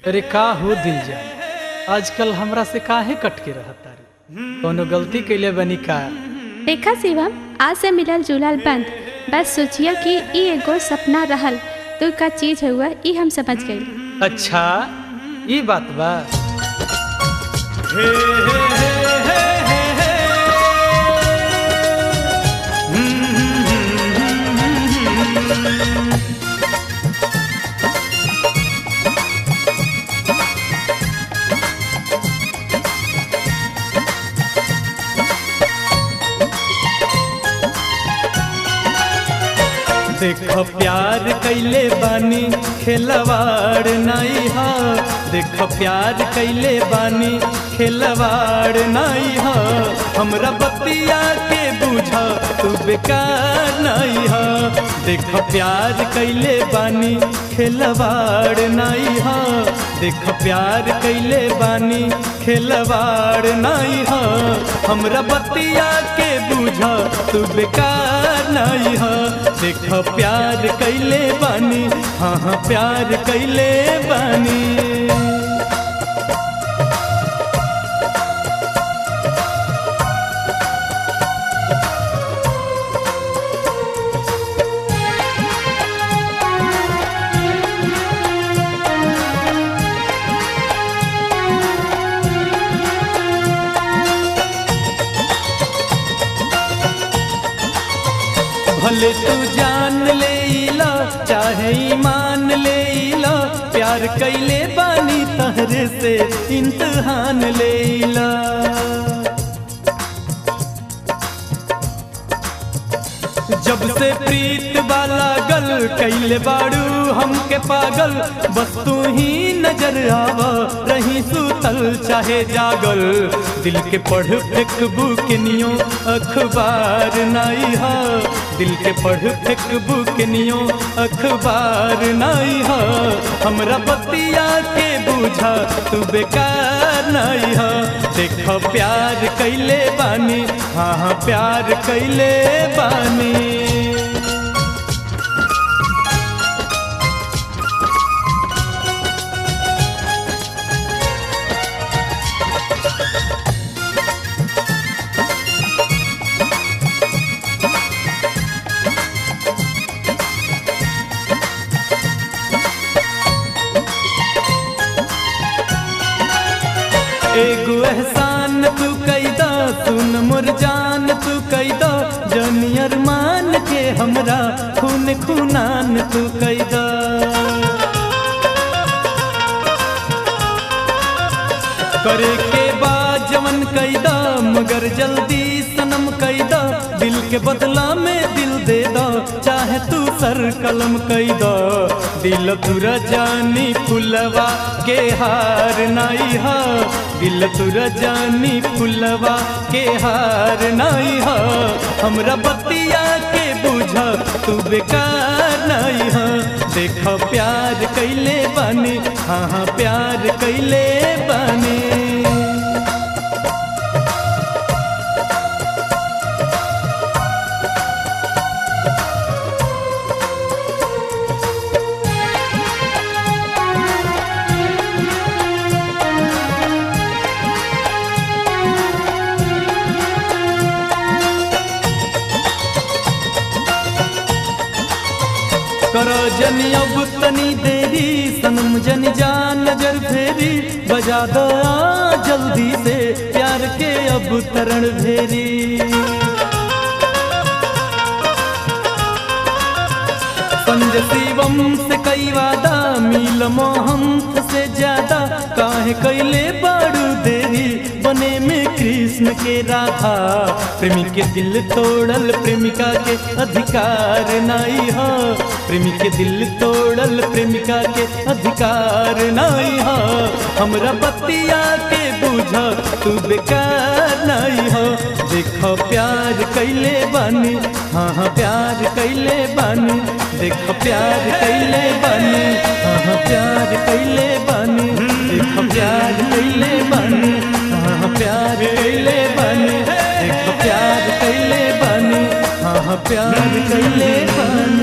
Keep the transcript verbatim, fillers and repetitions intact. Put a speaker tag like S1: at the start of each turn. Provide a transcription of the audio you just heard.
S1: अरे का हो दिल जान, आजकल हमरा से काहे कट के रहता रे? कोनो गलती कैले बनी का?
S2: देखा शिवम, आज से मिलल जुलल बंद। बस सोचिया कि ई एगो सपना रहल तो का चीज हुआ ई हम समझ गई।
S1: अच्छा ई बात बा। हे हे हे हे हे हे। देखो प्यार कैले बानी खेलवाड़ नाई हा, देखो प्यार कैले बानी खेलवाड़ नाई हा, हमरा बतिया के बुझा तू बेकार नाई हा। देखो प्यार कैले बानी खेलवाड़ नाई हा, देखो प्यार कैले बानी खेलवाड़ नाई हा, हमरा बतिया के बुझा तू बेकार नाई हा। देखो प्यार कैले बानी, हाँ हाँ प्यार कैले बानी। भले तू जान ले ला चाहे ईमान ले ला, प्यार कैले बानी तहरे से इम्तिहान ले ला। जब से प्रीत वाला गल कैले बाड़ू हमके पागल, बस तू ही नजर आवा रही सुतल चाहे जागल। दिल के पढ़ फेंकबू केनियो अखबार नाई हा, दिल के पढ़ फेंकबू केनियो अखबार नाई हा, हमरा बतिया के बुझा तू बेकार नाई हा। देखो प्यार कैले बानी, हाँ हाँ प्यार कैले बानी। एगो एहसान तू कैदा, सुन मोर जान तू कैदा, जानी अरमान के हमरा खून खूनान तू कैदा। करे के बाद जवन कैदा, मगर जल्दी सनम कैदा, दिल के बदला में दिल दे दो चाहे तू सर कलम कैदा। दिल तुरा जानी फुलवा के हार नाई हा, दिल तुरा जानी फुलवा के हार नाई हा, हमरा बतिया के बुझा तू बेकार नाई हा। देखो प्यार कैले बानी, हाँ हाँ प्यार कैले बानी। करो जनी अब तनी देरी, सनम जनी जान नजर फेरी, बजा दो जल्दी से प्यार के अब तरण भेरी। पंज शिवम से कई वादा, मिल मोहम्मद से ज्यादा, काहे कैले बाड़ू देरी बने में कृष्ण के राधा। प्रेमी के दिल तोड़ल प्रेमिका के अधिकार नाई हा, प्रेमी के दिल तोड़ल प्रेमिका के अधिकार नाई हा, हमरा बतिया के बुझा तू बेकार नाई हा। देखो प्यार कैले बानी, हाँ हाँ प्यार कैले बानी। देखो प्यार कैले बानी, हाँ हाँ प्यार कैले बानी। देखो प्यार कैले बानी, हाँ हाँ प्यार कैले बानी। देखो प्यार कैले बानी, हाँ हाँ प्यार कैले बानी।